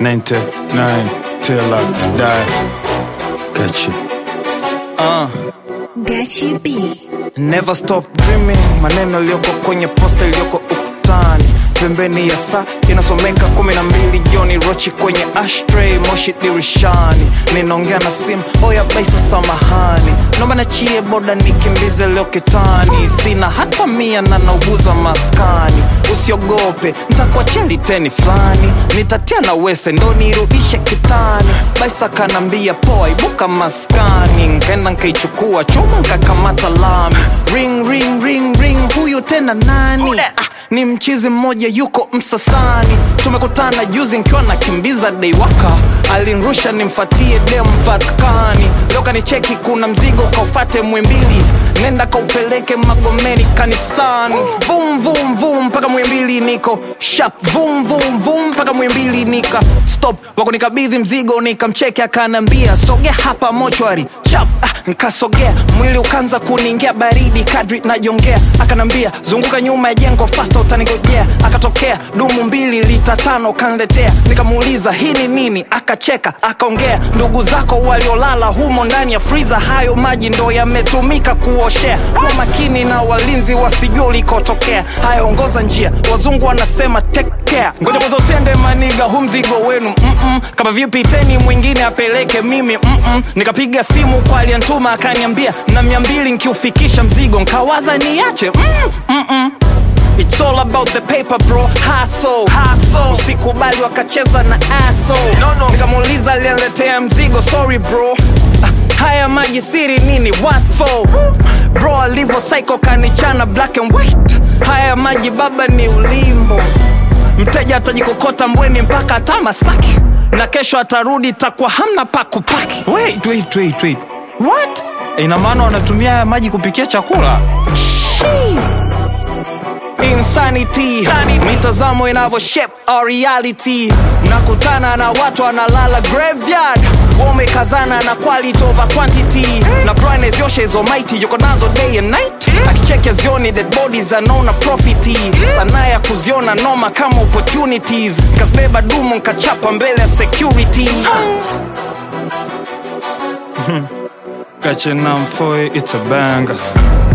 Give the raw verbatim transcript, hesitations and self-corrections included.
ninety-nine till I die. Got you. Uh. Got you B. Never stop dreaming. Maneno yaliyoko kwenye poster iliyoko ukutani. Pembeni ya saa inasomeka kumi na mbili jioni. Rochi kwenye ashtray, moshi dirishani. Ninaongea na simu, oya baisa samahani. Nomba nachie boda nikimbize leo kitani. Sina hata mia na nauguza maskani. Usiogope, nitakuachia liteni flani. Nitatia na wese ndo nirudishe kitani. Baisa kanambia poa ibuka maskani. Nkaenda nkaichukua chuma nkakamata lami. Ring ring ring ring, huyu tena nani? Ah, ni mchizi mmoja yuko Msasani. Tumekutana juzi nkiwa nakimbiza deiwaka. Alinrusha nimfatie dem Vatikani. Leo kanicheki kuna mzigo kaufate Muhimbili. Nenda kaupeleke Magomeni kanisani. Vum vum vum mpaka Muhimbili niko sharp. Vum vum vum mpaka Muhimbili nika stop. Wako nikabidhi mzigo nikamcheki akanambia sogea hapa mochwari. Chap ah, nkasogea mwili ukanza kuningia baridi kadri najongea. Akanambia zunguka nyuma ya jengo fast utanigojea. Akatokea dumu mbili lita tano kanletea. Nikamuuliza hii ni nini? Akacheka akaongea ndugu zako waliolala humo ndani ya freezer. Hayo maji ndo yametumika kuoshea. Kwa makini na walinzi wasijue ulikotokea. Haya ongoza njia, wazungu wanasema take care. Ngoja kwanza usiende maniga hu mzigo wenu mm -mm. Kama vipi teni mwingine apeleke mimi mm -mm. Nikapiga simu kwa aliyantuma akaniambia na mia mbili nkiufikisha mzigo. Nkawaza niache mm -mm -mm. It's all about the paper bro, hustle, hustle. Usikubali wakacheza na asshole. No, no. Nikamuuliza aliyeletea mzigo sorry bro. ah, Haya maji siri nini what for? Bro alivo psycho kanichana black and white. Haya maji baba ni ulimbo. Mteja atajikokota Mbweni mpaka hata Masaki. Na kesho atarudi takwa hamna pa kupaki. Wait wait wait wait what? Ina maana wanatumia haya maji kupikia chakula? Shii. Insanity, mitazamo inavyo shape our reality. Nakutana na watu wanalala graveyard. Wamekazana na quality over quantity. Na brightness yoshe is almighty. Yuko nazo day and night. Akicheke zioni dead bodies anaona profiti. Sanaa ya kuziona noma kama opportunities. Kasbeba dumu nkachapa mbele ya security. Got your number for it, it's a banger.